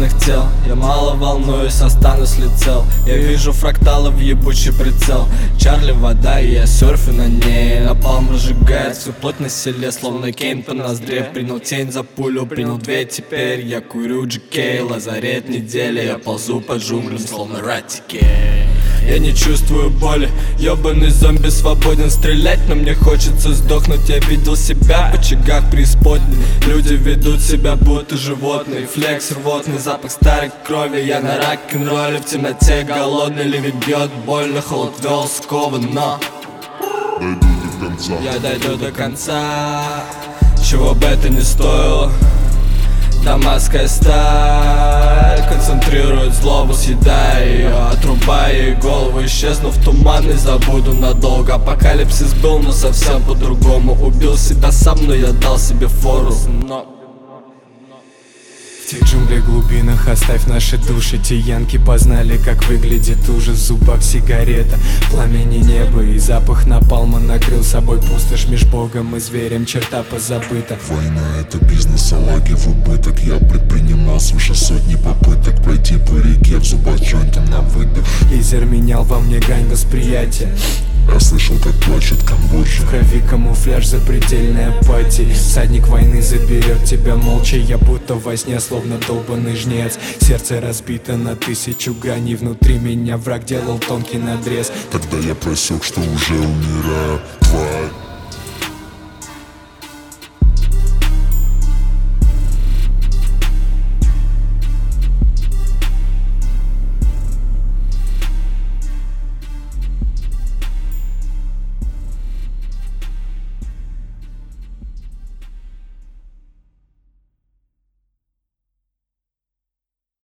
разных тел. Я мало волнуюсь, останусь ли цел. Я вижу фракталы в ебучий прицел. Чарли вода, и я серфю на ней. Напалм разжигает всю плоть на селе, словно Кейн по ноздре. Принял тень за пулю, принял две, теперь я курю GK. Лазарет недели, я ползу по джунглям, словно ратики. Я не чувствую боли, ёбаный зомби свободен стрелять, но мне хочется сдохнуть. Я видел себя в очагах преисподней. Люди ведут себя будто животные. Флекс рвотный, запах старой крови. Я на рок-н-ролле в темноте голодный. Ливень бьет больно, холод вел скован, но я дойду до конца, чего бы это ни стоило. Дамасская сталь концентрирует злобу, съедая ее, отрубая ей голову. Исчезну в туман и забуду надолго. Апокалипсис был, но совсем по-другому. Убил себя сам, но я дал себе фору. В тех джунглях глубинах оставь наши души. Те янки познали, как выглядит ужас. В зубах сигарета, пламени неба и запах напалма накрыл собой пустошь. Меж богом и зверем черта позабыта. Война — это бизнес, а лаги в убыток. Я предпринимал свыше сотни попыток пройти по реке в зубах джойнтом на выдох. Лизер менял во мне грань восприятия. Я слышал, как плачет Камбоджа. В крови камуфляж запредельной апатии. Всадник войны заберет тебя молча. Я будто во сне, словно долбанный жнец. Сердце разбито на 1000 граней. Внутри меня враг делал тонкий надрез. Тогда я просек, что уже умираю. Тварь.